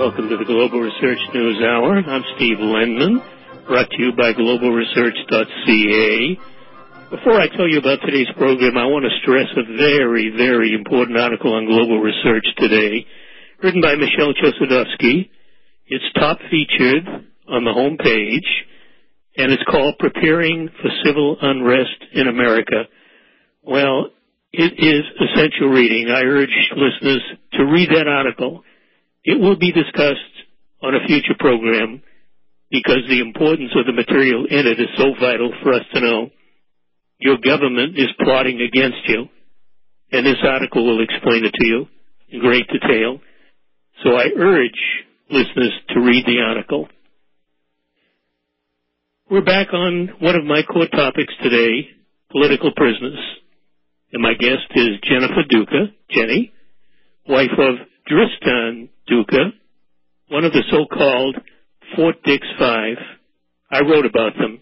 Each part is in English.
Welcome to the Global Research News Hour. I'm Steve Lenman, brought to you by globalresearch.ca. Before I tell you about today's program, I want to stress a very, very important article on Global Research today, written by Michelle Chossudovsky. It's top featured on the home page, and it's called Preparing for Civil Unrest in America. Well, it is essential reading. I urge listeners to read that article. It will be discussed on a future program because the importance of the material in it is so vital for us to know. Your government is plotting against you, and this article will explain it to you in great detail. So I urge listeners to read the article. We're back on one of my core topics today, political prisoners. And my guest is Jennifer Duca, Jenny, wife of Dristan Duca, one of the so-called Fort Dix Five. I wrote about them.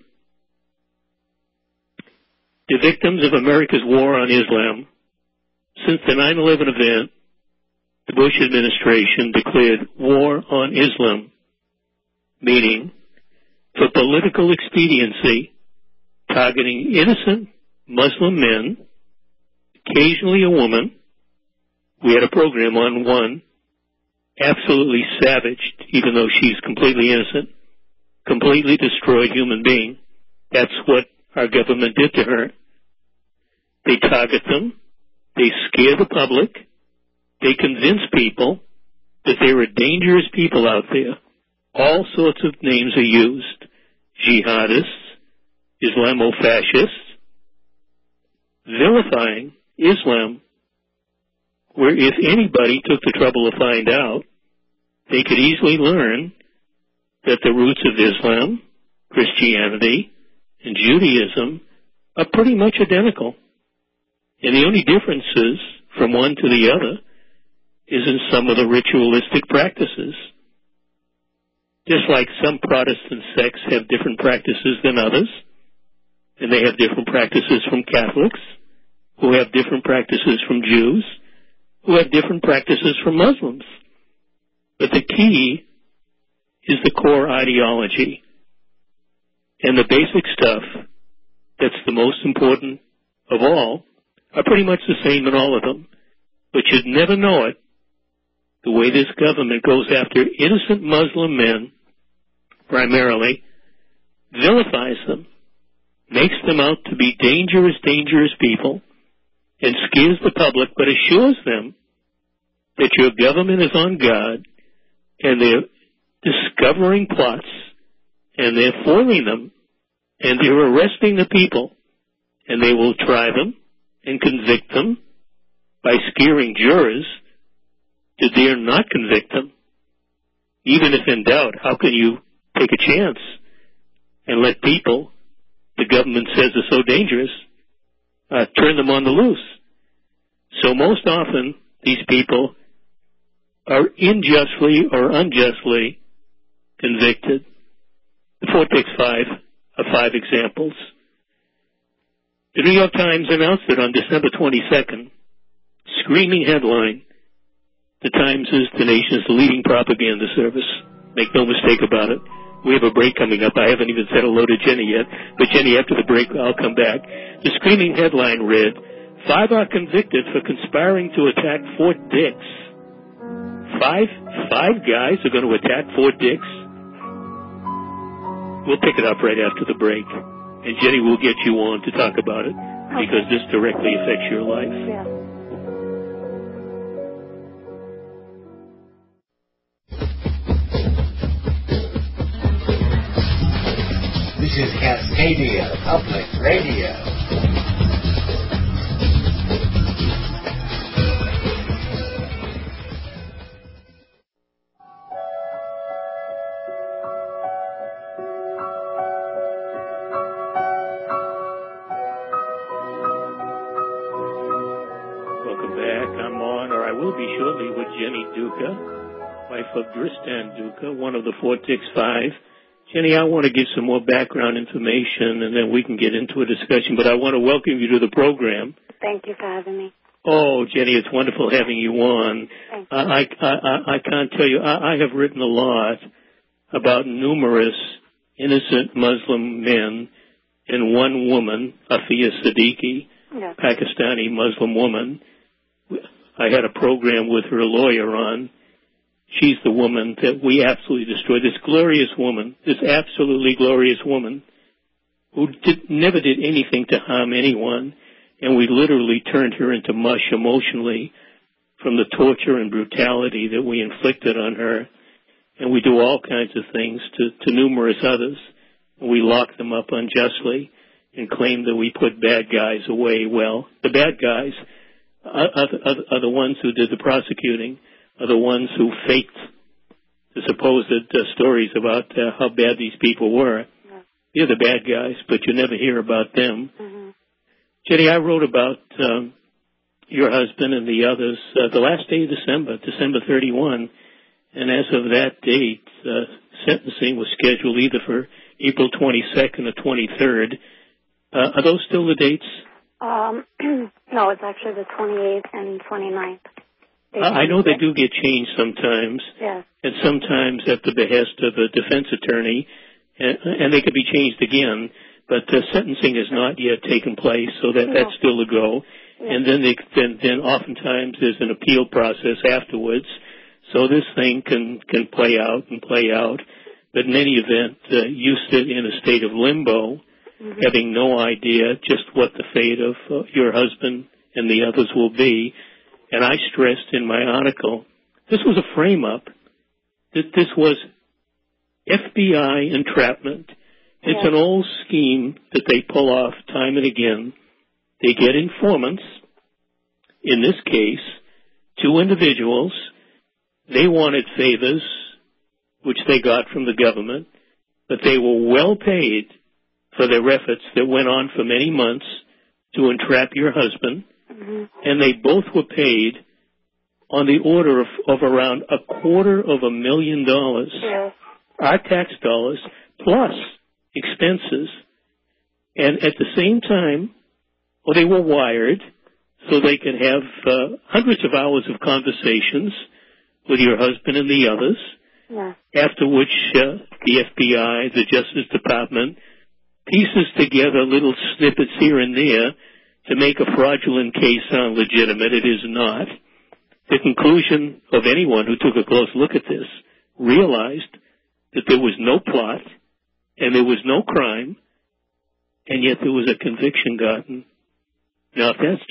The victims of America's war on Islam. Since the 9/11 event, the Bush administration declared war on Islam, meaning for political expediency, targeting innocent Muslim men, occasionally a woman. We had a program on one, absolutely savaged, even though she's completely innocent, completely destroyed human being. That's what our government did to her. They target them. They scare the public. They convince people that there are dangerous people out there. All sorts of names are used. Jihadists, Islamofascists, vilifying Islam, where if anybody took the trouble to find out, they could easily learn that the roots of Islam, Christianity, and Judaism are pretty much identical. And the only differences from one to the other is in some of the ritualistic practices. Just like some Protestant sects have different practices than others, and they have different practices from Catholics, who have different practices from Jews, who have different practices from Muslims. But the key is the core ideology. And the basic stuff that's the most important of all are pretty much the same in all of them. But you'd never know it, the way this government goes after innocent Muslim men, primarily, vilifies them, makes them out to be dangerous, dangerous people, and scares the public, but assures them that your government is on guard, and they're discovering plots, and they're foiling them, and they're arresting the people, and they will try them and convict them by scaring jurors to dare not convict them. Even if in doubt, how can you take a chance and let people the government says are so dangerous turn them on the loose? So most often, these people are unjustly or unjustly convicted. The Fort Dix Five are 5 examples. The New York Times announced it on December 22nd. Screaming headline: the Times is the nation's leading propaganda service. Make no mistake about it. We have a break coming up. I haven't even said hello to Jenny yet. But Jenny, after the break, I'll come back. The screaming headline read, 5 are convicted for conspiring to attack Fort Dix. Five guys are going to attack Fort Dix? We'll pick it up right after the break. And Jenny will get you on to talk about it because this directly affects your life. Yeah. This is Cascadia Public Radio. Welcome back. I'm on, or I will be shortly, with Jenny Duca, wife of Dristan Duca, one of the Fort Dix Five. Jenny, I want to give some more background information, and then we can get into a discussion, but I want to welcome you to the program. Thank you for having me. Oh, Jenny, it's wonderful having you on. I can't tell you, I have written a lot about numerous innocent Muslim men and one woman, Afia Siddiqui, Pakistani Muslim woman. I had a program with her lawyer on. She's the woman that we absolutely destroyed. This glorious woman, this absolutely glorious woman, who never did anything to harm anyone, and we literally turned her into mush emotionally from the torture and brutality that we inflicted on her. And we do all kinds of things to numerous others. We lock them up unjustly and claim that we put bad guys away. Well, the bad guys are the ones who did the prosecuting, are the ones who faked the supposed stories about how bad these people were. They're the bad guys, but you never hear about them. Mm-hmm. Jenny, I wrote about your husband and the others the last day of December 31, and as of that date, sentencing was scheduled either for April 22nd or 23rd. Are those still the dates? No, it's actually the 28th and 29th. I know they do get changed sometimes, yes, and sometimes at the behest of a defense attorney, and they could be changed again, but sentencing has not yet taken place, so that's still a go. Yes. And then oftentimes there's an appeal process afterwards, so this thing can play out, but in any event, you sit in a state of limbo, having no idea just what the fate of your husband and the others will be. And I stressed in my article, this was a frame-up, that this was FBI entrapment. It's an old scheme that they pull off time and again. They get informants, in this case, two individuals. They wanted favors, which they got from the government, but they were well paid for their efforts that went on for many months to entrap your husband, and they both were paid on the order of around $250,000, our tax dollars, plus expenses. And at the same time, they were wired so they could have hundreds of hours of conversations with your husband and the others, after which the FBI, the Justice Department, pieces together little snippets here and there to make a fraudulent case sound legitimate. It is not. The conclusion of anyone who took a close look at this realized that there was no plot and there was no crime, and yet there was a conviction gotten. Now, if that's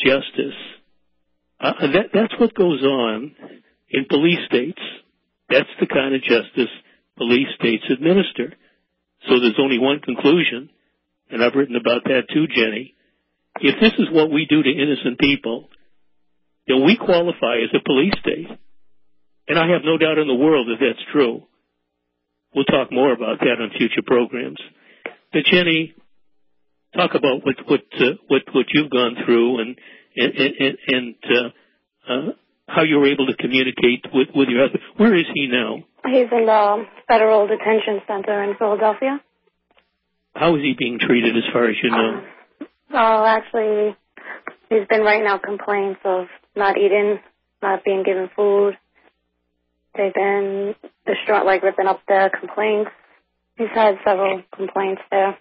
justice, that's what goes on in police states. That's the kind of justice police states administer. So there's only one conclusion, and I've written about that too, Jenny. If this is what we do to innocent people, then we qualify as a police state. And I have no doubt in the world that that's true. We'll talk more about that on future programs. But Jenny, talk about what you've gone through and how you were able to communicate with your husband. Where is he now? He's in the Federal Detention Center in Philadelphia. How is he being treated as far as you know? Well, actually, he's been writing out complaints of not eating, not being given food. They've been distraught, like ripping up the complaints. He's had several complaints there.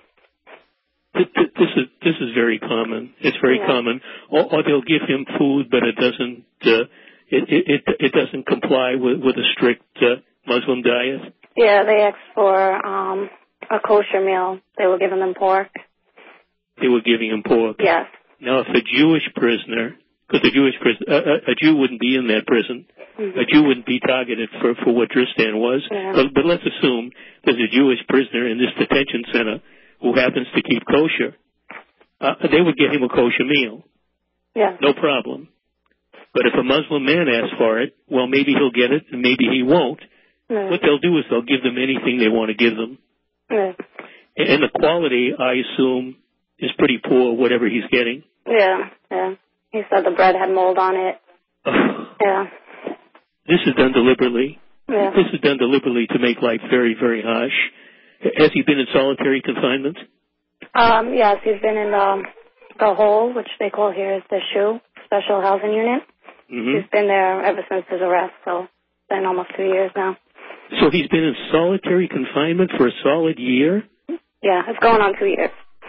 This is very common. It's very common. Or they'll give him food, but it doesn't it doesn't comply with a strict Muslim diet. Yeah, they asked for a kosher meal. They were giving them pork. They were giving him pork. Yes. Now, if a Jewish prisoner, because a Jew wouldn't be in that prison. A Jew wouldn't be targeted for what Tristan was. Yeah. But let's assume there's a Jewish prisoner in this detention center who happens to keep kosher. They would get him a kosher meal. Yeah. No problem. But if a Muslim man asks for it, well, maybe he'll get it and maybe he won't. Yeah. What they'll do is they'll give them anything they want to give them. Yeah. And the quality, I assume, is pretty poor, whatever he's getting. Yeah, yeah. He said the bread had mold on it. Yeah. This is done deliberately. Yeah. This is done deliberately to make life very, very harsh. Has he been in solitary confinement? Yes, he's been in the hole, which they call here is the shoe, special housing unit. Mm-hmm. He's been there ever since his arrest, so it's been almost 2 years now. So he's been in solitary confinement for a solid year? Yeah, it's going on 2 years.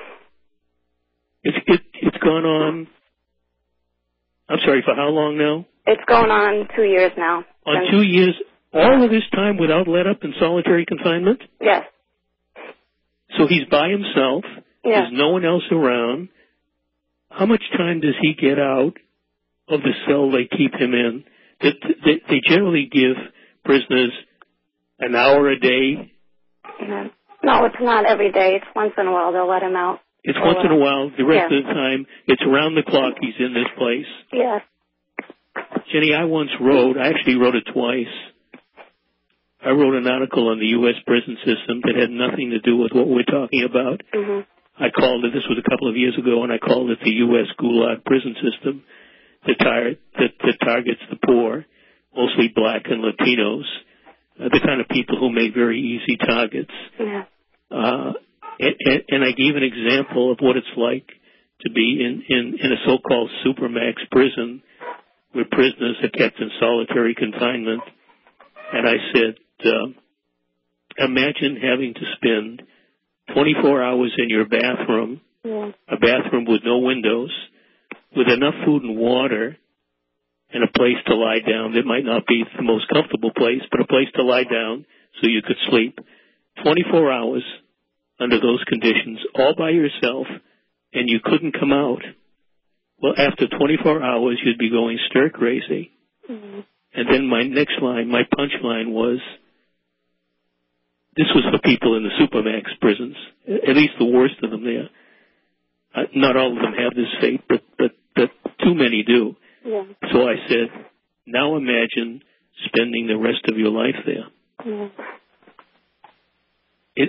It's gone on, I'm sorry, for how long now? It's going on 2 years now. On 2 years, all of this time without let up in solitary confinement? Yes. So he's by himself. Yeah. There's no one else around. How much time does he get out of the cell they keep him in? They generally give prisoners an hour a day. No, it's not every day. It's once in a while they'll let him out. It's once in a while. The rest of the time, it's around the clock he's in this place. Yes. Jenny, I actually wrote it twice. I wrote an article on the U.S. prison system that had nothing to do with what we're talking about. Mm-hmm. I called it, this was a couple of years ago, and I called it the U.S. Gulag prison system that targets the poor, mostly black and Latinos, the kind of people who make very easy targets. Yeah. And I gave an example of what it's like to be in a so-called supermax prison where prisoners are kept in solitary confinement. And I said, imagine having to spend 24 hours in your bathroom, a bathroom with no windows, with enough food and water, and a place to lie down that might not be the most comfortable place, but a place to lie down so you could sleep. 24 hours under those conditions, all by yourself, and you couldn't come out. Well, after 24 hours, you'd be going stir crazy. Mm-hmm. And then my next line, my punchline was, this was for people in the supermax prisons, at least the worst of them there. Not all of them have this fate, but too many do. Yeah. So I said, now imagine spending the rest of your life there. Yeah. It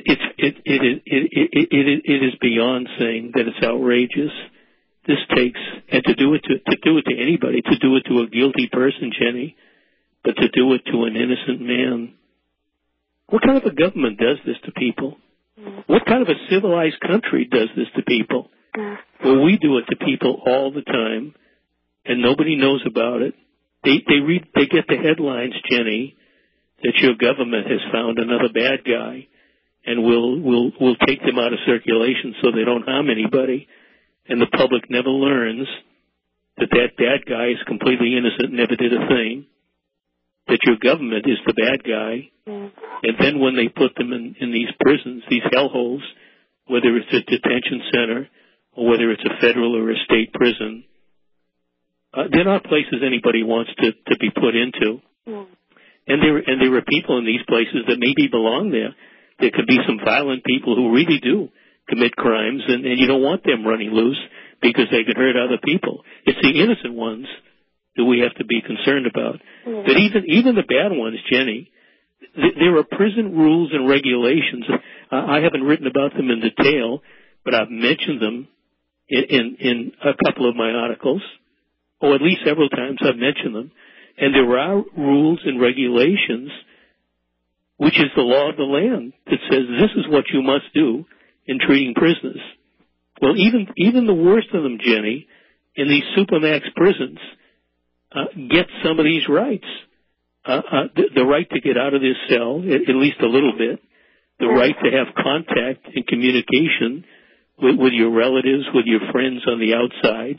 is beyond saying that it's outrageous. This takes, and to do it to anybody, to do it to a guilty person, Jenny, but to do it to an innocent man. What kind of a government does this to people? What kind of a civilized country does this to people? Well, we do it to people all the time, and nobody knows about it. They get the headlines, Jenny, that your government has found another bad guy, and we'll take them out of circulation so they don't harm anybody. And the public never learns that bad guy is completely innocent, never did a thing, that your government is the bad guy. And then when they put them in these prisons, these hellholes, whether it's a detention center or whether it's a federal or a state prison, they're not places anybody wants to be put into. And there are people in these places that maybe belong there. There could be some violent people who really do commit crimes, and you don't want them running loose because they could hurt other people. It's the innocent ones that we have to be concerned about. But even the bad ones, Jenny, there are prison rules and regulations. I haven't written about them in detail, but I've mentioned them in a couple of my articles, or at least several times I've mentioned them. And there are rules and regulations, which is the law of the land, that says this is what you must do in treating prisoners. Well, even the worst of them, Jenny, in these supermax prisons, get some of these rights. The right to get out of this cell, at least a little bit, the right to have contact and communication with your relatives, with your friends on the outside,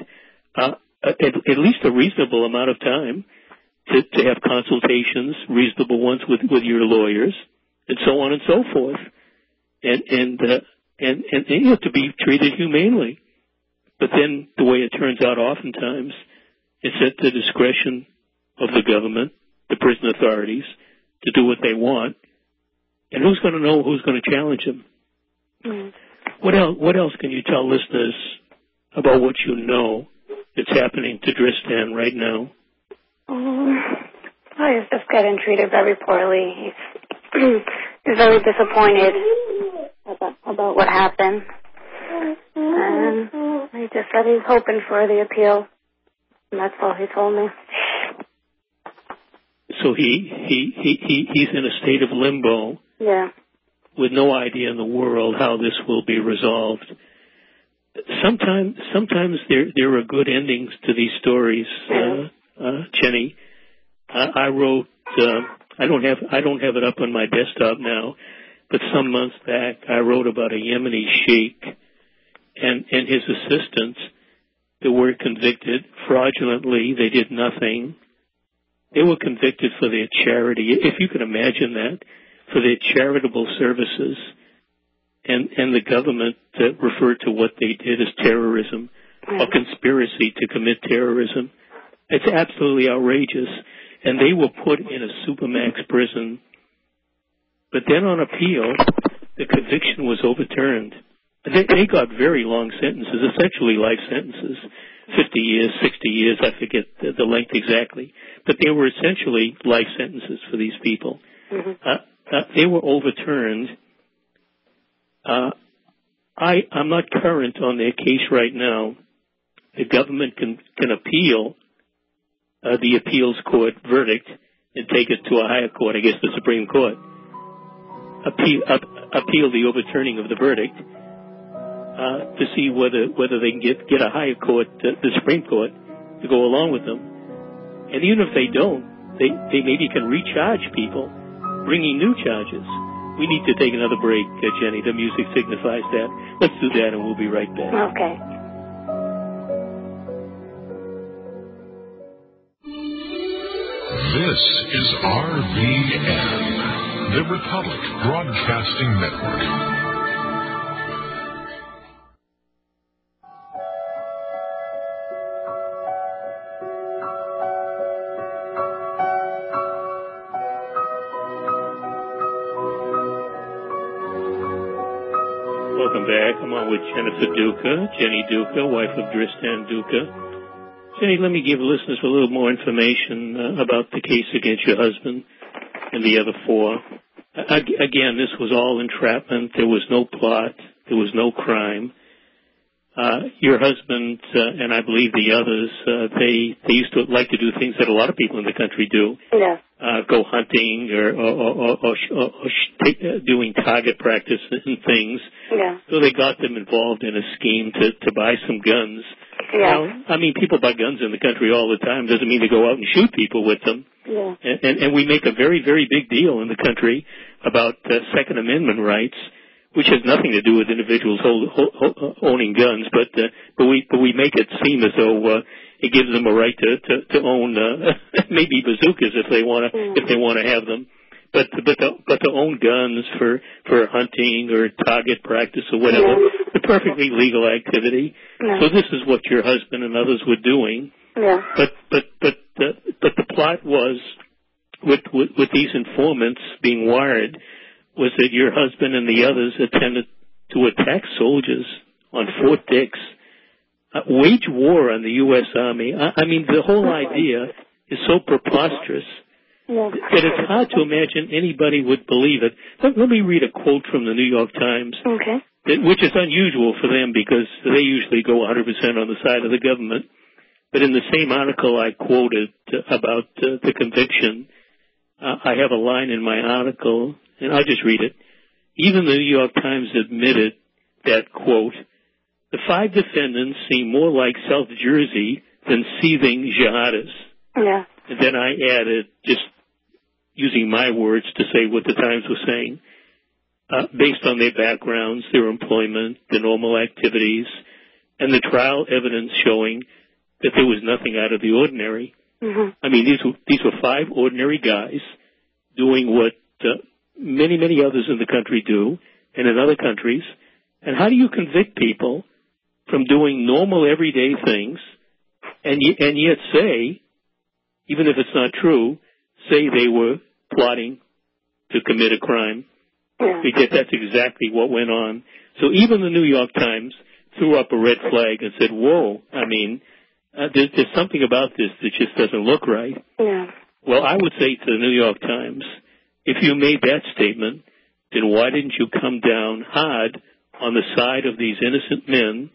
at least a reasonable amount of time to have consultations, reasonable ones with your lawyers, and so on and so forth. And you have to be treated humanely. But then the way it turns out oftentimes, it's at the discretion of the government, the prison authorities, to do what they want. And who's going to know who's going to challenge them? What else can you tell listeners about what you know that's happening to Dristan right now? He's just getting treated very poorly. He's very disappointed about what happened. And he just said he's hoping for the appeal. And that's all he told me. So he's in a state of limbo. Yeah. With no idea in the world how this will be resolved. sometimes there are good endings to these stories, Jenny. I wrote. I don't have it up on my desktop now, but some months back I wrote about a Yemeni sheikh and his assistants that were convicted fraudulently. They did nothing. They were convicted for their charity, if you can imagine that, for their charitable services. And the government referred to what they did as terrorism or conspiracy to commit terrorism. It's absolutely outrageous. And they were put in a supermax prison. But then on appeal, the conviction was overturned. They got very long sentences, essentially life sentences, 50 years, 60 years, I forget the length exactly. But they were essentially life sentences for these people. They were overturned. I'm not current on their case right now. The government can appeal the appeals court verdict and take it to a higher court, I guess the Supreme Court. Appeal the overturning of the verdict to see whether they can get a higher court, the Supreme Court, to go along with them. And even if they don't, they maybe can recharge people, bringing new charges. We need to take another break, Jenny. The music signifies that. Let's do that, and we'll be right back. Okay. This is RBN, the Republic Broadcasting Network. Welcome back. I'm on with Jennifer Duca, Jenny Duca, wife of Dristan Duca. Jenny, let me give listeners a little more information about the case against your husband and the other four. Again, this was all entrapment. There was no plot. There was no crime. Your husband and I believe the others, they used to like to do things that a lot of people in the country do. Yeah. Go hunting or doing target practice and things. Yeah. So they got them involved in a scheme to buy some guns. Yeah. Now, I mean, people buy guns in the country all the time. Doesn't mean they go out and shoot people with them. Yeah. And we make a very, very big deal in the country about Second Amendment rights, which has nothing to do with individuals owning guns, but we make it seem as though it gives them a right to own maybe bazookas if they want to have them, but to own guns for hunting or target practice or whatever, it's a perfectly legal activity. Yeah. So this is what your husband and others were doing. Yeah. But the plot was with these informants being wired was that your husband and the others attempted to attack soldiers on Fort Dix, wage war on the U.S. Army. I mean, the whole idea is so preposterous that it's hard to imagine anybody would believe it. Let me read a quote from the New York Times, which is unusual for them because they usually go 100% on the side of the government. But in the same article I quoted about the conviction, I have a line in my article, and I'll just read it. Even the New York Times admitted that, quote, the five defendants seem more like South Jersey than seething jihadists. Yeah. And then I added, just using my words to say what the Times was saying, based on their backgrounds, their employment, their normal activities, and the trial evidence showing that there was nothing out of the ordinary. Mm-hmm. I mean, these were five ordinary guys doing what many, many others in the country do and in other countries. And how do you convict people from doing normal, everyday things and yet say, even if it's not true, say they were plotting to commit a crime? Yeah. Because that's exactly what went on. So even the New York Times threw up a red flag and said, whoa, I mean, there's something about this that just doesn't look right. Yeah. Well, I would say to the New York Times, if you made that statement, then why didn't you come down hard on the side of these innocent men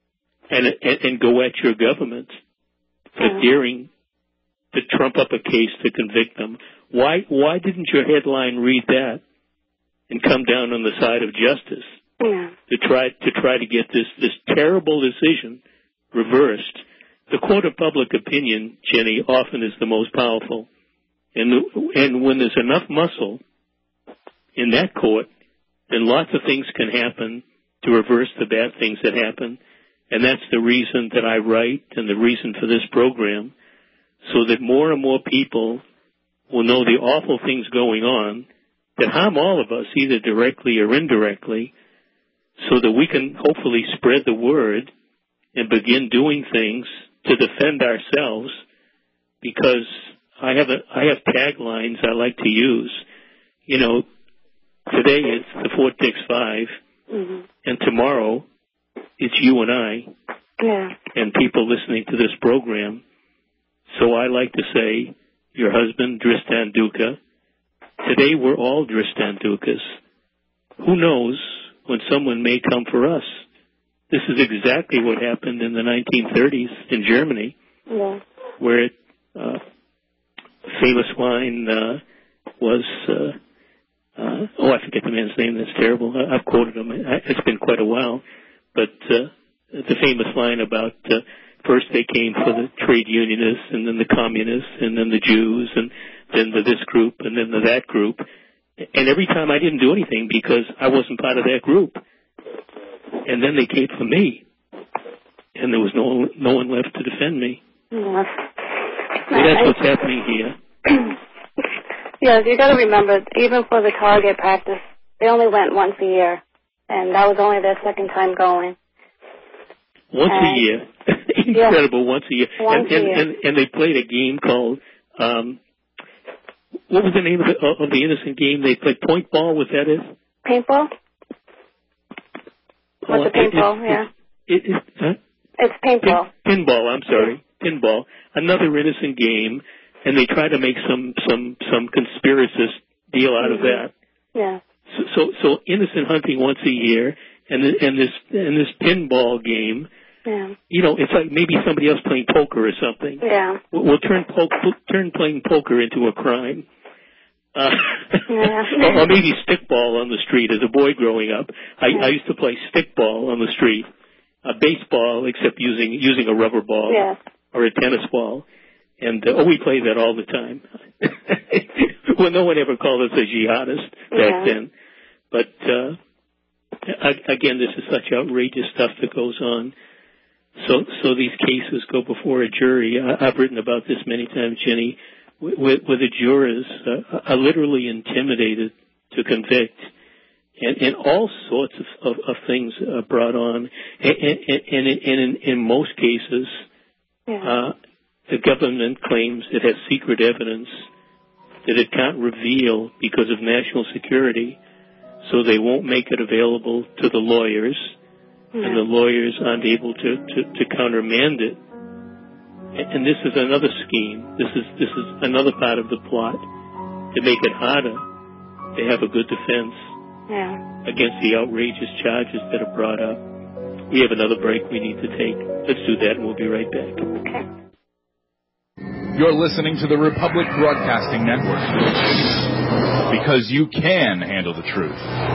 and go at your government for daring to trump up a case to convict them? Why didn't your headline read that and come down on the side of justice? to try to get this terrible decision reversed. The court of public opinion, Jenny, often is the most powerful. And when there's enough muscle in that court, then lots of things can happen to reverse the bad things that happen. And that's the reason that I write and the reason for this program, so that more and more people will know the awful things going on that harm all of us, either directly or indirectly, so that we can hopefully spread the word and begin doing things to defend ourselves. Because I have taglines I like to use. You know, today it's the Fort Dix Five, and tomorrow it's you and I, and people listening to this program. So I like to say, your husband, Dristan Duca. Today we're all Dristan Ducas. Who knows when someone may come for us? This is exactly what happened in the 1930s in Germany, where famous line was, I forget the man's name, that's terrible. I've quoted him. It's been quite a while. But the famous line about first they came for the trade unionists, and then the communists, and then the Jews, and then the this group, and then the that group. And every time I didn't do anything because I wasn't part of that group. And then they came for me. And there was no one left to defend me. Well, that's what's happening here. Yes, you got to remember, even for the target practice, they only went once a year. And that was only their second time going. Once a year. Incredible, once a year. And they played a game called, what was the name of the innocent game? They played point ball, was that it? Paintball? What's a paintball, It's paintball. Pinball, I'm sorry. Pinball. Another innocent game, and they try to make some conspiracist deal out of that. Yeah. So innocent hunting once a year, and this pinball game. Yeah. You know, it's like maybe somebody else playing poker or something. Yeah. We'll turn playing poker into a crime. Or maybe stickball on the street. As a boy growing up, I used to play stickball on the street, baseball, except using a rubber ball or a tennis ball, and we played that all the time. Well, no one ever called us a jihadist back then, but again, this is such outrageous stuff that goes on. So these cases go before a jury. I've written about this many times, Jenny, where the jurors are literally intimidated to convict, and all sorts of things are brought on. And in most cases, the government claims it has secret evidence that it can't reveal because of national security, so they won't make it available to the lawyers. And the lawyers aren't able to countermand it. And this is another scheme. This is another part of the plot to make it harder to have a good defense against the outrageous charges that are brought up. We have another break we need to take. Let's do that, and we'll be right back. Okay. You're listening to the Republic Broadcasting Network, because you can handle the truth.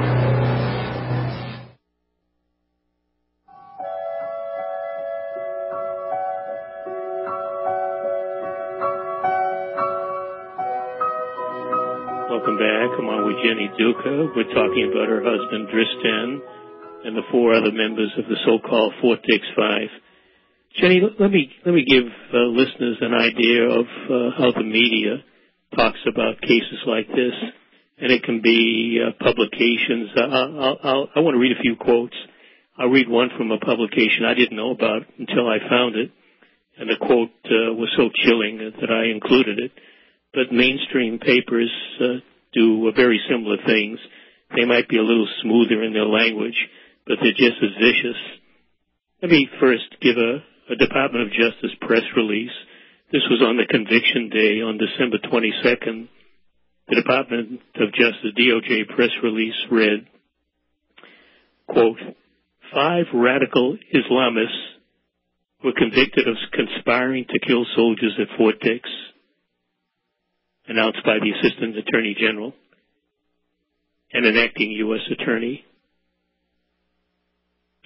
Welcome back. I'm on with Jenny Duca. We're talking about her husband, Dristan, and the four other members of the so-called Fort Dix Five. Jenny, let me give listeners an idea of how the media talks about cases like this, and it can be publications. I want to read a few quotes. I'll read one from a publication I didn't know about until I found it, and the quote was so chilling that I included it. But mainstream papers do very similar things. They might be a little smoother in their language, but they're just as vicious. Let me first give a Department of Justice press release. This was on the conviction day on December 22nd. The Department of Justice, DOJ press release read, quote, 5 radical Islamists were convicted of conspiring to kill soldiers at Fort Dix, announced by the Assistant Attorney General and an acting U.S. Attorney.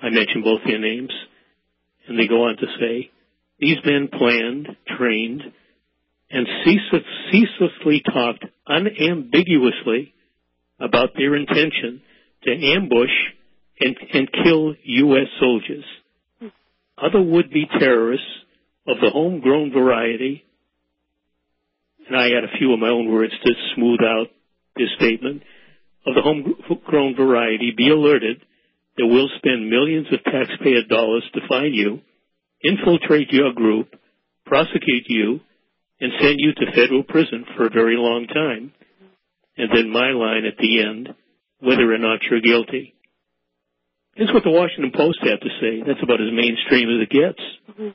I mention both their names. And they go on to say, these men planned, trained, and ceaselessly talked unambiguously about their intention to ambush and kill U.S. soldiers. Other would-be terrorists of the homegrown variety, and I add a few of my own words to smooth out this statement, of the homegrown variety, be alerted that we'll spend millions of taxpayer dollars to find you, infiltrate your group, prosecute you, and send you to federal prison for a very long time. And then my line at the end, whether or not you're guilty. That's what the Washington Post had to say. That's about as mainstream as it gets.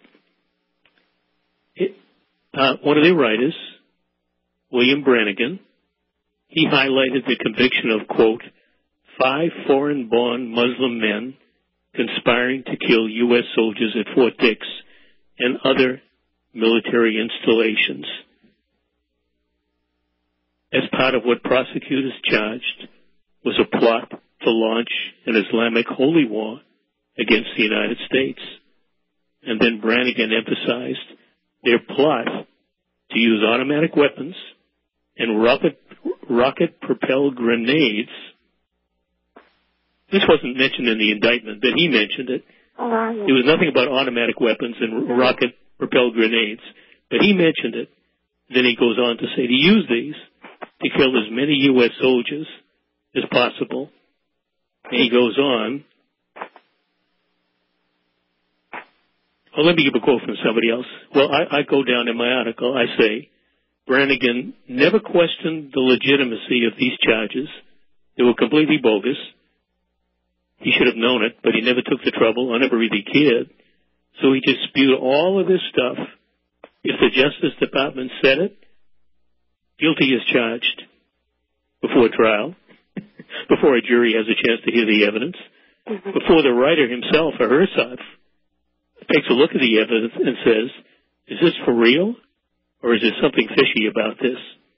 One of their writers, William Brannigan, he highlighted the conviction of, quote, 5 foreign-born Muslim men conspiring to kill U.S. soldiers at Fort Dix and other military installations. As part of what prosecutors charged was a plot to launch an Islamic holy war against the United States. And then Brannigan emphasized their plot to use automatic weapons and rocket-propelled grenades. This wasn't mentioned in the indictment, but he mentioned it. There was nothing about automatic weapons and rocket-propelled grenades, but he mentioned it. Then he goes on to say to use these to kill as many U.S. soldiers as possible. And he goes on. Well, let me give a quote from somebody else. Well, I go down in my article. I say, Brannigan never questioned the legitimacy of these charges. They were completely bogus. He should have known it, but he never took the trouble. I never really cared. So he just spewed all of this stuff. If the Justice Department said it, guilty is charged before trial, before a jury has a chance to hear the evidence, before the writer himself or herself takes a look at the evidence and says, is this for real, or is there something fishy about this?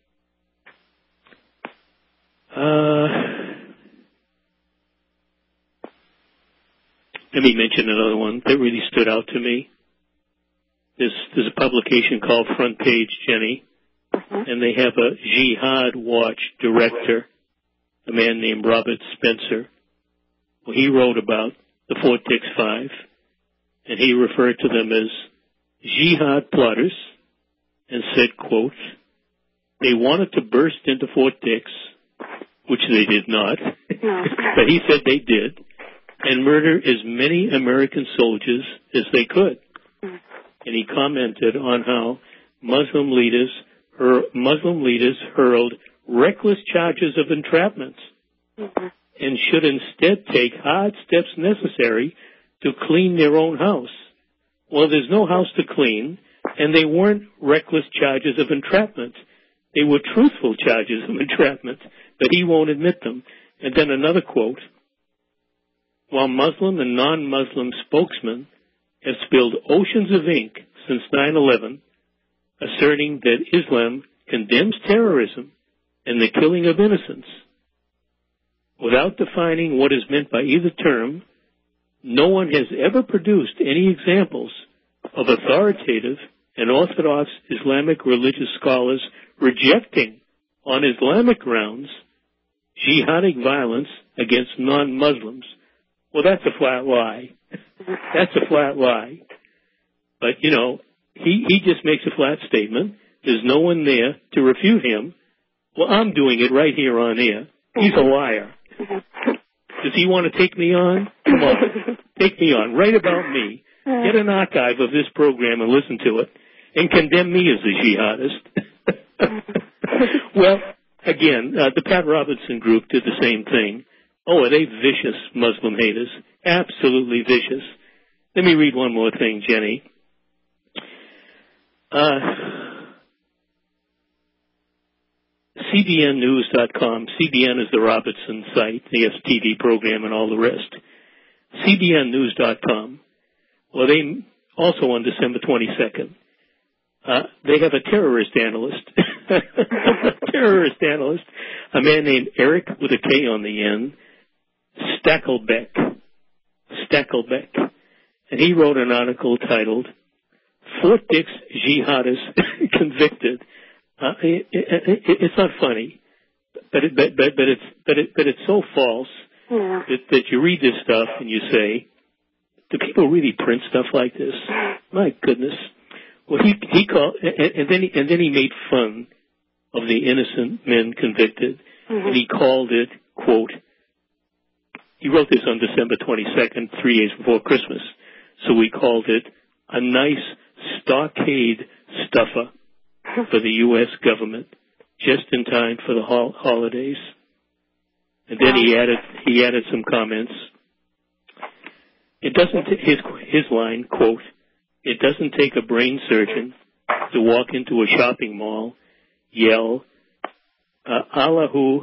Let me mention another one that really stood out to me. There's a publication called Front Page, Jenny, and they have a Jihad Watch director, a man named Robert Spencer. Well, he wrote about the Fort Dix Five, and he referred to them as jihad plotters and said, quote, they wanted to burst into Fort Dix, which they did not, but he said they did, and murder as many American soldiers as they could. And he commented on how Muslim leaders hurled reckless charges of entrapment and should instead take hard steps necessary to clean their own house. Well, there's no house to clean, and they weren't reckless charges of entrapment. They were truthful charges of entrapment, but he won't admit them. And then another quote, while Muslim and non-Muslim spokesmen have spilled oceans of ink since 9/11, asserting that Islam condemns terrorism and the killing of innocents. Without defining what is meant by either term, no one has ever produced any examples of authoritative and orthodox Islamic religious scholars rejecting, on Islamic grounds, jihadic violence against non-Muslims. Well, that's a flat lie. That's a flat lie. But, you know, he just makes a flat statement. There's no one there to refute him. Well, I'm doing it right here on air. He's a liar. Does he want to take me on? Come on. Take me on. Write about me. Get an archive of this program and listen to it. And condemn me as a jihadist. Well, again, the Pat Robertson group did the same thing. Oh, are they vicious Muslim haters? Absolutely vicious. Let me read one more thing, Jenny. CBNnews.com. CBN is the Robertson site. They have TV program and all the rest. CBNnews.com. Well, they also on December 22nd, they have a terrorist analyst. Terrorist analyst. A man named Eric with a K on the end. Stakelbeck. Stackelbeck, and he wrote an article titled "Fort Dix Jihadist Convicted." It's not funny, but it's so false that you read this stuff and you say, "Do people really print stuff like this?" My goodness. Well, he called, and then he made fun of the innocent men convicted, and he called it, quote, he wrote this on December 22nd, 3 days before Christmas, so we called it a nice stockade stuffer for the U.S. government, just in time for the holidays. And then he added some comments. It doesn't, his line, quote, "It doesn't take a brain surgeon to walk into a shopping mall, yell, Allahu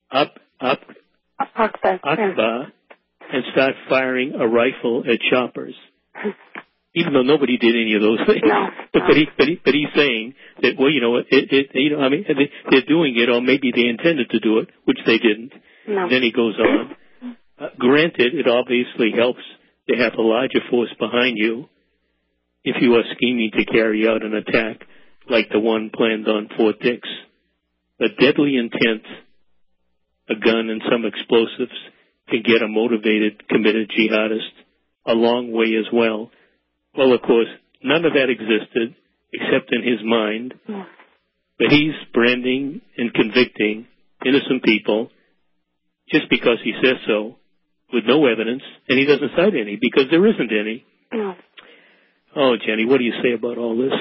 Akbar, and start firing a rifle at shoppers." Even though nobody did any of those things. No. But he's saying that, well, they're doing it, or maybe they intended to do it, which they didn't. No. Then he goes on. Granted, it obviously helps to have a larger force behind you if you are scheming to carry out an attack like the one planned on Fort Dix. A deadly intent, a gun, and some explosives can get a motivated, committed jihadist a long way as well. Well, of course, none of that existed except in his mind. But he's branding and convicting innocent people just because he says so, with no evidence, and he doesn't cite any because there isn't any. No. Oh, Jenny, what do you say about all this?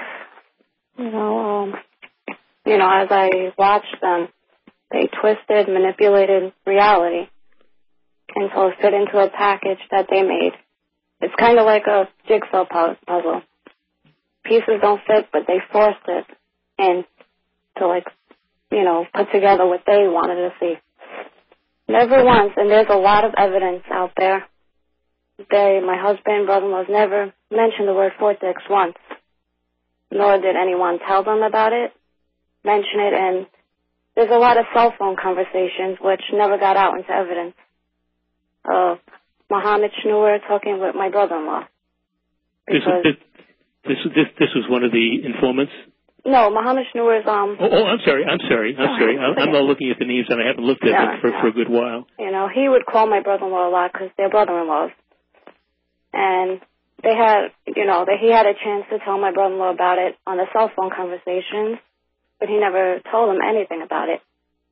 As I watched them, they twisted, manipulated reality until it fit into a package that they made. It's kind of like a jigsaw puzzle. Pieces don't fit, but they forced it in to, put together what they wanted to see. Never once, and there's a lot of evidence out there. My husband, brother-in-laws never mentioned the word Fort Dix once, nor did anyone tell them about it, mention it, and there's a lot of cell phone conversations which never got out into evidence. Mohammed Schnur talking with my brother-in-law. This was one of the informants? No, Mohammed Schnur is... I'm sorry. I'm not looking at the names, and I haven't looked at them for a good while. He would call my brother-in-law a lot because they're brother-in-laws. And they had, he had a chance to tell my brother-in-law about it on the cell phone conversations, but he never told him anything about it.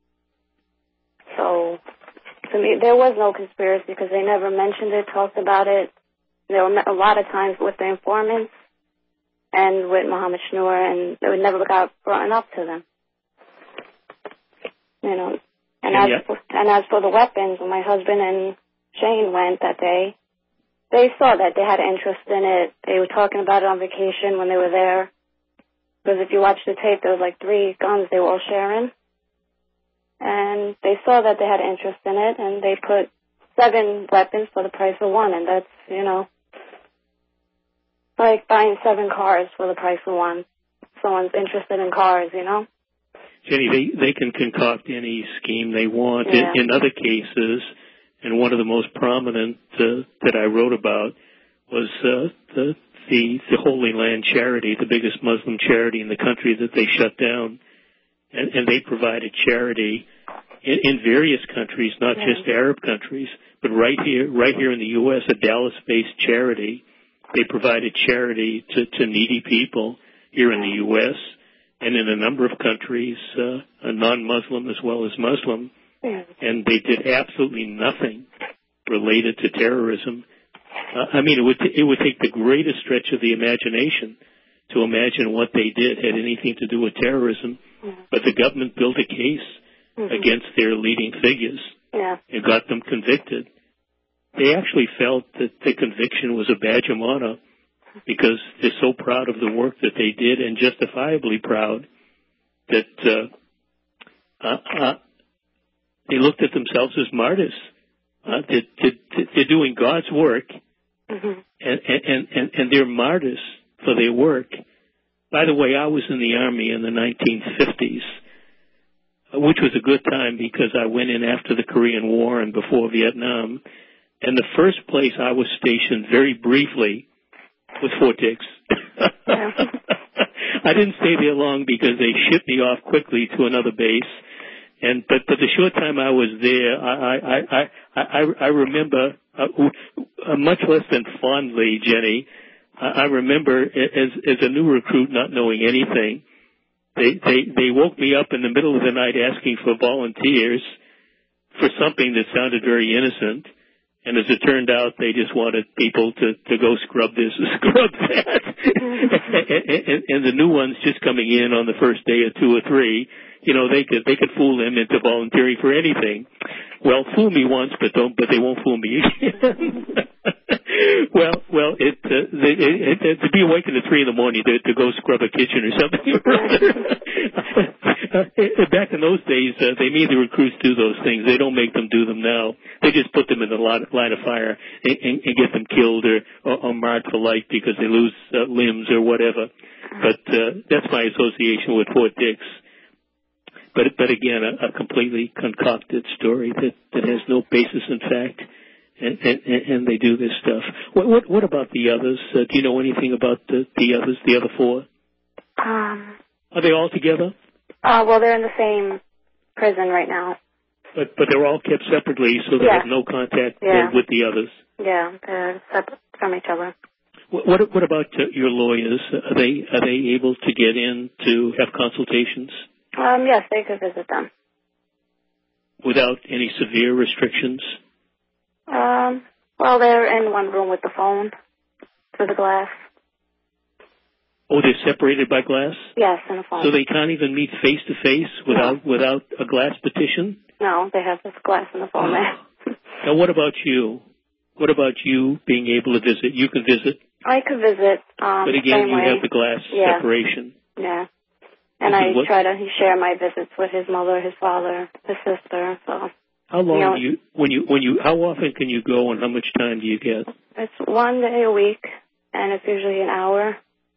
So, to me, there was no conspiracy because they never mentioned it, talked about it. There were a lot of times with the informants and with Mohammed Schnur, and it never got brought up to them. And as for the weapons, when my husband and Shane went that day, they saw that they had interest in it. They were talking about it on vacation when they were there. Because if you watch the tape, there was 3 guns they were all sharing. And they saw that they had interest in it, and they put 7 weapons for the price of 1. And that's, like buying 7 cars for the price of 1. Someone's interested in cars, Jenny, they can concoct any scheme they want. Yeah. In other cases, and one of the most prominent that I wrote about was the Holy Land Charity, the biggest Muslim charity in the country that they shut down. And they provided charity in various countries, not just Arab countries, but right here in the U.S., a Dallas-based charity. They provided charity to needy people here in the U.S. and in a number of countries, non-Muslim as well as Muslim. And they did absolutely nothing related to terrorism. It would take the greatest stretch of the imagination to imagine what they did had anything to do with terrorism. But the government built a case against their leading figures and got them convicted. They actually felt that the conviction was a badge of honor because they're so proud of the work that they did, and justifiably proud that they looked at themselves as martyrs. They're doing God's work, and they're martyrs for their work. By the way, I was in the Army in the 1950s, which was a good time because I went in after the Korean War and before Vietnam, And the first place I was stationed very briefly was Fort Dix. Yeah. I didn't stay there long because they shipped me off quickly to another base. But the short time I was there, I remember much less than fondly, Jenny. I remember as a new recruit not knowing anything. They woke me up in the middle of the night asking for volunteers for something that sounded very innocent. And as it turned out, they just wanted people to go scrub this or scrub that. and the new ones just coming in on the first day or 2 or 3, they could fool them into volunteering for anything. Well, fool me once, but they won't fool me again. Well, to be awakened at 3 a.m. to go scrub a kitchen or something. Back in those days, they made the recruits do those things. They don't make them do them now. They just put them in the line of fire and get them killed or marred for life because they lose limbs or whatever. But that's my association with Fort Dix. But again, a completely concocted story that has no basis in fact. And they do this stuff. What about the others? Do you know anything about the others, the other 4? Are they all together? Well, they're in the same prison right now. But they're all kept separately, so they have no contact with the others. Yeah, they're separate from each other. What about your lawyers? Are they able to get in to have consultations? Yes, they could visit them. Without any severe restrictions? Well, they're in one room with the phone through the glass. Oh, they're separated by glass? Yes, in a phone. So they can't even meet face to face without a glass partition? No, they have this glass in the phone there. Now, what about you? What about you being able to visit? You can visit? I could visit. But again, you have the glass separation. Yeah. And I try to share my visits with his mother, his father, his sister. So. How long how often can you go and how much time do you get? It's 1 day a week, and it's usually an hour.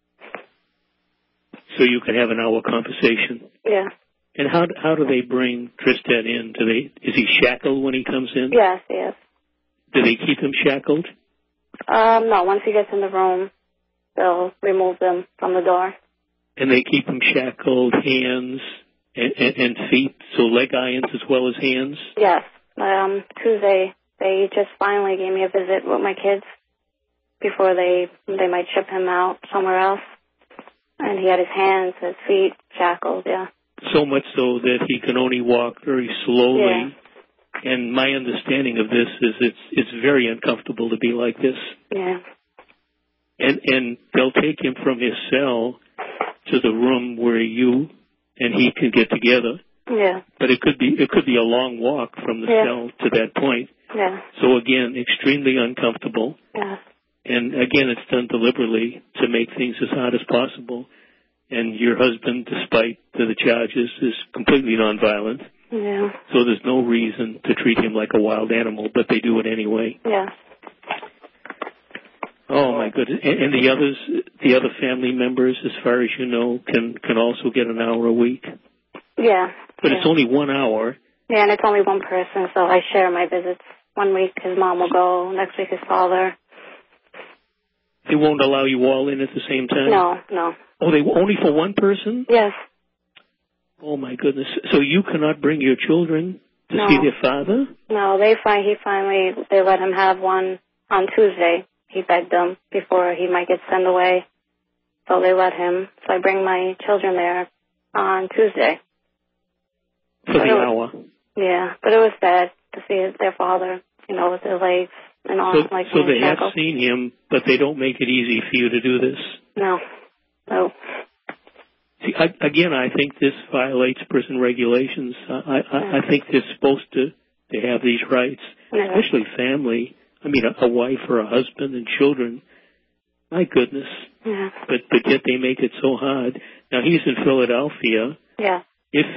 So you can have an hour conversation. Yeah. And how do they bring Tristan in? Is he shackled when he comes in? Yes, he is. Do they keep him shackled? No, once he gets in the room, they'll remove them from the door. And they keep him shackled, hands and feet, so leg irons as well as hands? Yes. Tuesday, they just finally gave me a visit with my kids before they might ship him out somewhere else. And he had his hands, his feet shackled, yeah. So much so that he can only walk very slowly. Yeah. And my understanding of this is it's very uncomfortable to be like this. Yeah. And they'll take him from his cell to the room where you and he can get together. Yeah. But it could be a long walk from the cell to that point. Yeah. So again, extremely uncomfortable. Yeah. And again, it's done deliberately to make things as hard as possible. And your husband, despite the charges, is completely nonviolent. Yeah. So there's no reason to treat him like a wild animal, but they do it anyway. Yeah. Oh my goodness! And the other family members, as far as you know, can also get an hour a week. Yeah. But it's only 1 hour. Yeah, and it's only one person, so I share my visits. 1 week his mom will go, next week his father. They won't allow you all in at the same time? No. Oh, they only for one person? Yes. Oh my goodness! So you cannot bring your children to see their father? No, they let him have one on Tuesday. He begged them before he might get sent away. So they let him. So I bring my children there on Tuesday. For the hour? Yeah, but it was sad to see their father, with their legs and all. So they have seen him, but they don't make it easy for you to do this? No. See, again, I think this violates prison regulations. I think they're supposed to have these rights, especially family. I mean, a wife or a husband and children. My goodness. Yeah. But yet they make it so hard. Now, he's in Philadelphia. Yeah. If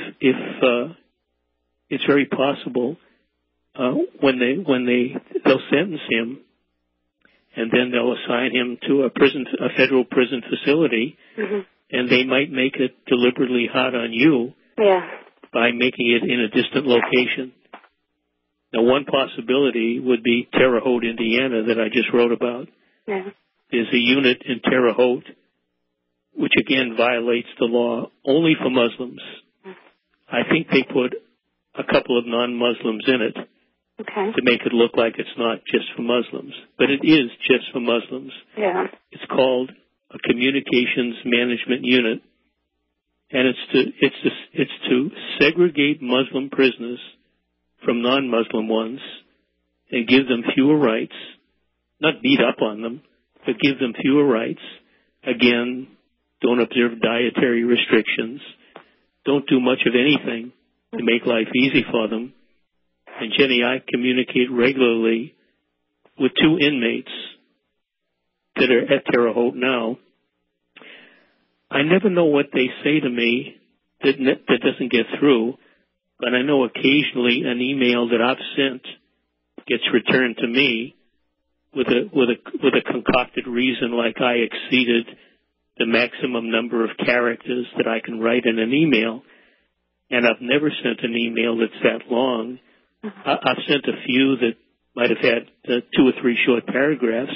it's very possible when they'll sentence him, and then they'll assign him to a federal prison facility, and they might make it deliberately hard on you by making it in a distant location. Now, one possibility would be Terre Haute, Indiana, that I just wrote about. Yeah. There's a unit in Terre Haute which, again, violates the law only for Muslims. I think they put a couple of non-Muslims in it to make it look like it's not just for Muslims. But it is just for Muslims. Yeah. It's called a communications management unit, and it's to segregate Muslim prisoners from non-Muslim ones and give them fewer rights, not beat up on them, but give them fewer rights. Again, don't observe dietary restrictions. Don't do much of anything to make life easy for them. And Jenny, I communicate regularly with 2 inmates that are at Terre Haute now. I never know what they say to me that doesn't get through, but I know occasionally an email that I've sent gets returned to me with a concocted reason, like I exceeded the maximum number of characters that I can write in an email. And I've never sent an email that's that long. I've sent a few that might have had 2 or 3 short paragraphs.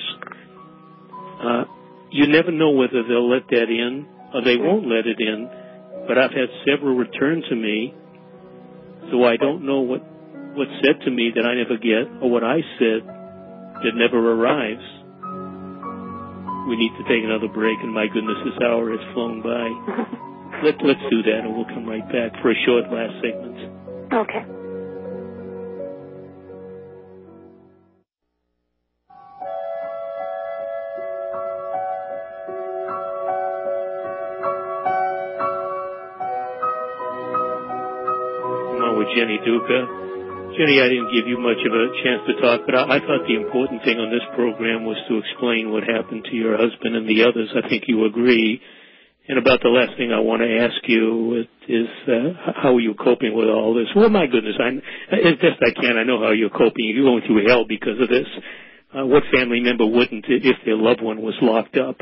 You never know whether they'll let that in or they won't let it in. But I've had several returned to me, so I don't know what's said to me that I never get or what I said that never arrives. We need to take another break, and my goodness, this hour has flown by. Let's do that, and we'll come right back for a short last segment. Okay. I'm on with Jenny Duca. Jenny, I didn't give you much of a chance to talk, but I thought the important thing on this program was to explain what happened to your husband and the others. I think you agree. And about the last thing I want to ask you is how are you coping with all this? Well, my goodness, as best I can, I know how you're coping. You're going through hell because of this. What family member wouldn't if their loved one was locked up?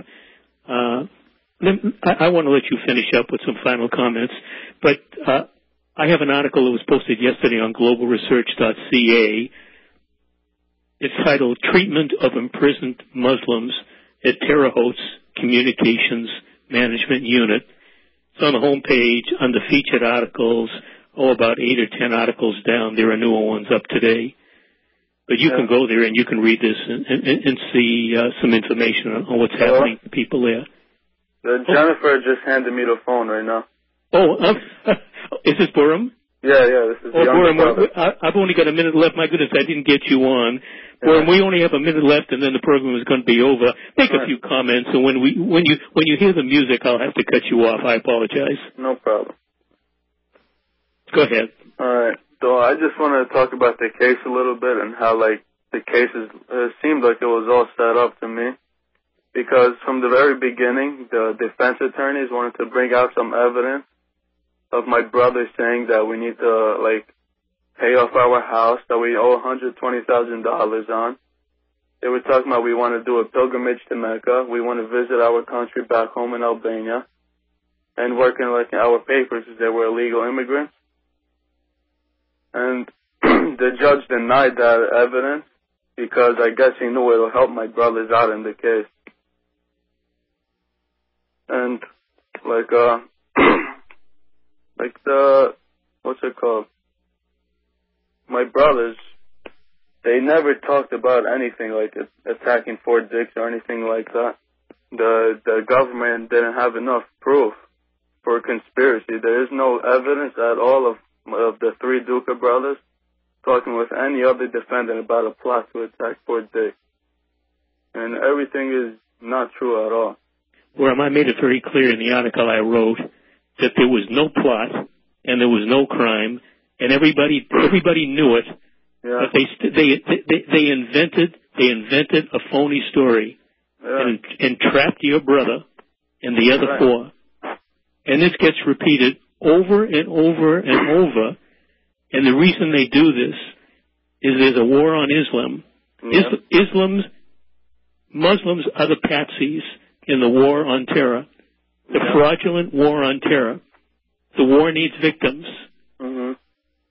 I want to let you finish up with some final comments, but I have an article that was posted yesterday on globalresearch.ca. It's titled Treatment of Imprisoned Muslims at Terre Haute's Communications Management Unit. It's on the home page under featured articles. About 8 or 10 articles down. There are newer ones up today. But you can go there and you can read this and see some information on what's happening to people there. Jennifer just handed me the phone right now. Oh, is this Burham? Yeah, this is Burham, I've only got a minute left. My goodness, I didn't get you on. Burham, we only have a minute left, and then the program is going to be over. Make a few comments, and when you hear the music, I'll have to cut you off. I apologize. No problem. Go ahead. All right. So I just wanted to talk about the case a little bit and how, the case seemed like it was all set up to me. Because from the very beginning, the defense attorneys wanted to bring out some evidence of my brother saying that we need to, pay off our house that we owe $120,000 on. They were talking about we want to do a pilgrimage to Mecca. We want to visit our country back home in Albania and work in, our papers as they were illegal immigrants. And the judge denied that evidence because I guess he knew it would help my brothers out in the case. And, what's it called? My brothers, they never talked about anything like attacking Fort Dix or anything like that. The government didn't have enough proof for a conspiracy. There is no evidence at all of the 3 Duca brothers talking with any other defendant about a plot to attack Fort Dix. And everything is not true at all. Well, I made it very clear in the article I wrote that there was no plot and there was no crime, and everybody knew it. Yeah. But they invented a phony story and trapped your brother and the other 4. And this gets repeated over and over and over. And the reason they do this is there's a war on Islam. Yeah. Muslims are the patsies in the war on terror, the fraudulent war on terror. The war needs victims. Mm-hmm.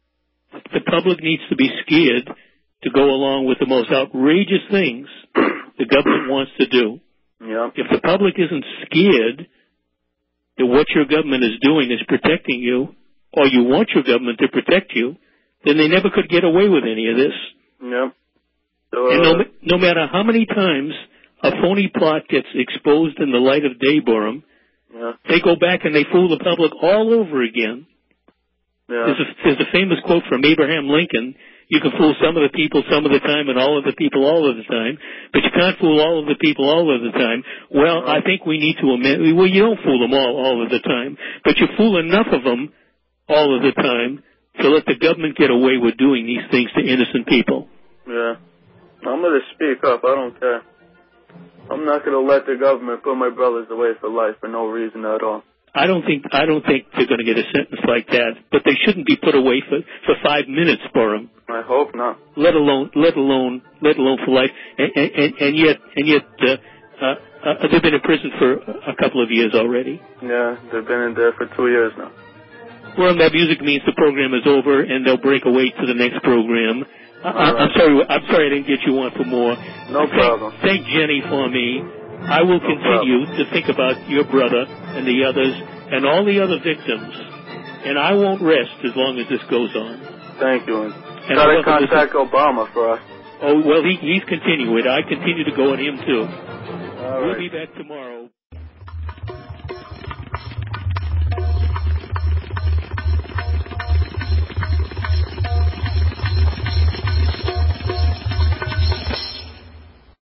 the public needs to be scared to go along with the most outrageous things the government wants to do. Yeah. If the public isn't scared that what your government is doing is protecting you, or you want your government to protect you, then they never could get away with any of this. Yeah. So, and no matter how many times a phony plot gets exposed in the light of day, Borum, yeah. they go back and they fool the public all over again. Yeah. There's a famous quote from Abraham Lincoln: "You can fool some of the people some of the time and all of the people all of the time, but you can't fool all of the people all of the time." Well, I think we need to amend. Well, you don't fool them all of the time, but you fool enough of them all of the time to let the government get away with doing these things to innocent people. Yeah. I'm going to speak up. I don't care. I'm not going to let the government put my brothers away for life for no reason at all. I don't think they're going to get a sentence like that, but they shouldn't be put away for 5 minutes for them. I hope not. Let alone for life. And yet they've been in prison for a couple of years already. Yeah, they've been in there for 2 years now. Well, that music means the program is over, and they'll break away to the next program. I'm sorry I didn't get you on for more. No problem. Thank Jenny for me. I will continue to think about your brother and the others and all the other victims, and I won't rest as long as this goes on. Thank you. And try to contact Obama for us. Oh, well, he's continuing. I continue to go at him, too. All right. We'll be back tomorrow.